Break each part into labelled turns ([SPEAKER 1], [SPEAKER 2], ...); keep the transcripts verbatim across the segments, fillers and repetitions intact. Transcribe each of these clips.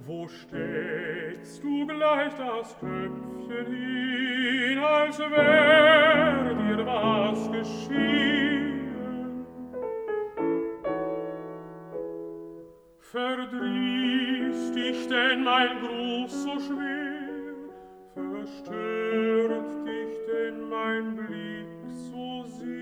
[SPEAKER 1] Wo steckst du gleich das Köpfchen hin, als wär dir was geschehen? Verdrießt dich denn mein Gruß so schwer? Verstört dich denn mein Blick so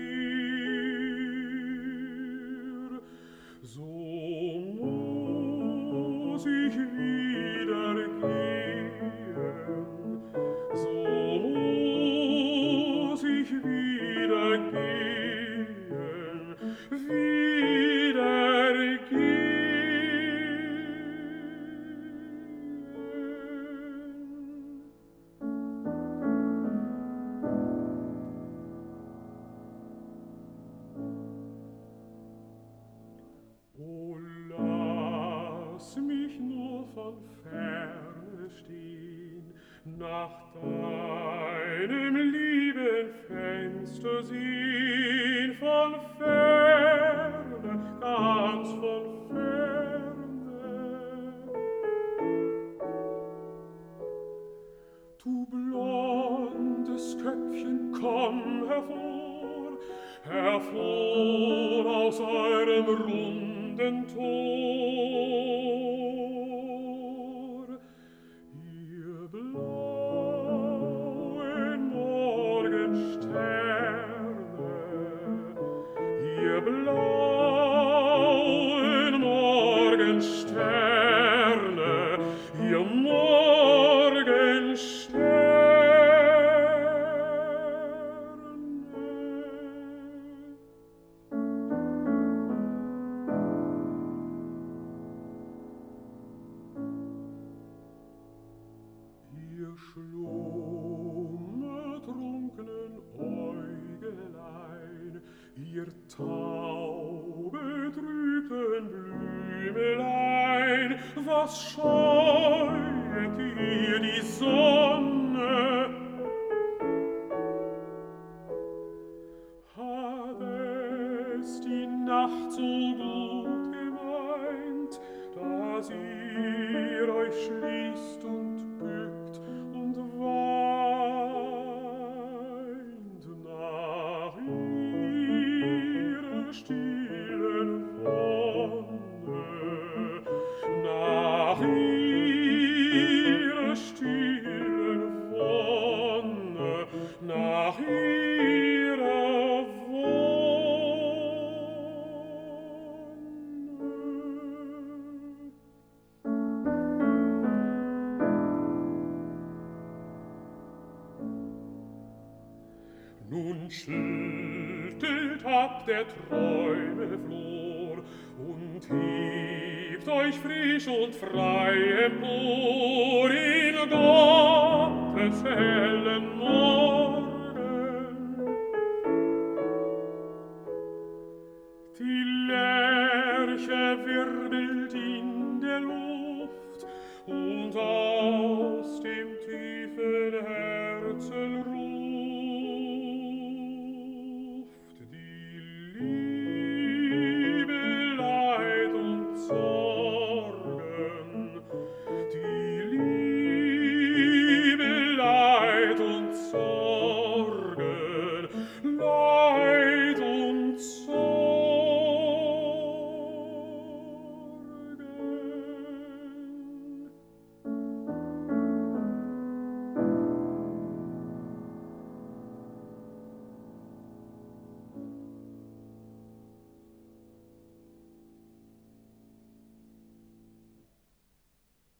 [SPEAKER 1] sehr? So muss ich wieder gehen, so muss ich wieder gehen, wieder gehen. O lass mich nur von ferne stehen, nach deinem lieben Fenster sehen, von ferne, ganz von ferne. Du blondes Köpfchen, komm hervor, hervor aus eurem runden Tor. Ihr blauen Morgensterne, ihr blauen Morgensterne, ihr Morgensterne. Ihr schlummertrunkenen Äugelein, ihr taubetrübten Blümelein, was scheuet ihr die Sonne? Hat es die Nacht so gut gemeint, dass ihr euch schließt und bückt und weint nach ihrer stillen Wonne, nach ihrer stillen Wonne, nach ihrer Wonne. Nun schüttelt ab der Träume Flor und hebt euch frisch und frei empor in Gottes hellen Morgen.